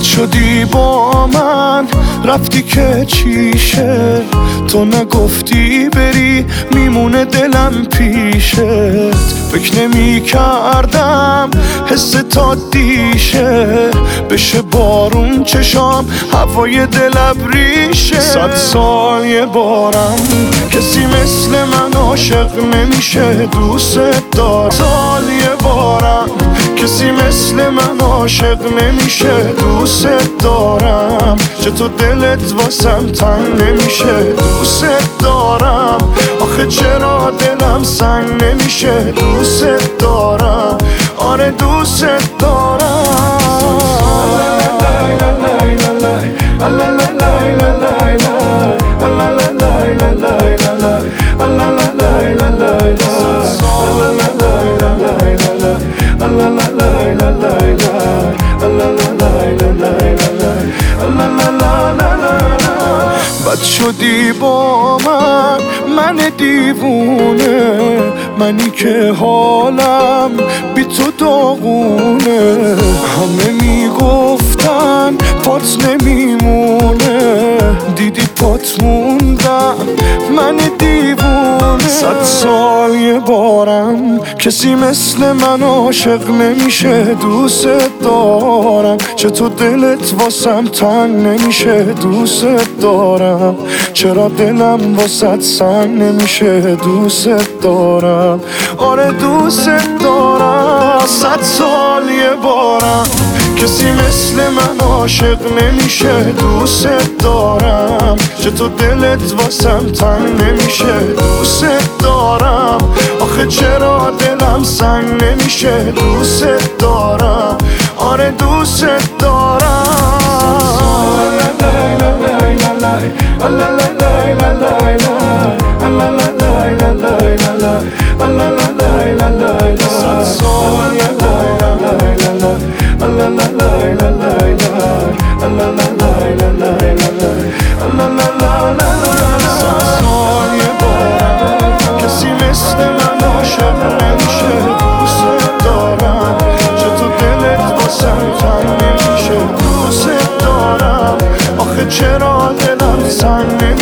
بد شدی با من، رفتی که چیشه، تو نگفتی بری میمونه دلم پیشت. فکر نمی کردم حس تا دیشه، بشه بارون چشام هوای دل ابریشه. 100 سال یه بارم کسی مثل من عاشق نمیشه، دوست دارم. سال یه بارم کسی مثل من عاشق نمیشه، دوست دارم. چطور دلت واسم تنگ نمیشه، دوست دارم. آخه چرا دلم سنگ نمیشه، دوست دارم. آره دوست دارم. بد شدی با من دیوونه، منی که حالم بی تو داغونه. همه میگفتن پات نمیمونه، دیدی پات موندم من دیوونه. 100 سال یه بارم کسی مثل من عاشق نمیشه، دوست دارم. چطور دلت واسم تنگ نمیشه، دوست دارم. چرا دلم واسط سنگ نمیشه، دوست دارم. آره دوست دارم. 100 سال یه بارم کسی مثل من عاشق نمیشه، دوست دارم. چطور دلت واسم تنگ نمیشه، دوست دارم. آخه چرا دلم سنگ نمیشه، دوست دارم. آره دوست دارم. کسی مثل من عاشق نمیشه، دوست دارم. چطور دلت واسم تنگ نمیشه، دوست دارم. آخه چرا دلم سنگ نمیشه.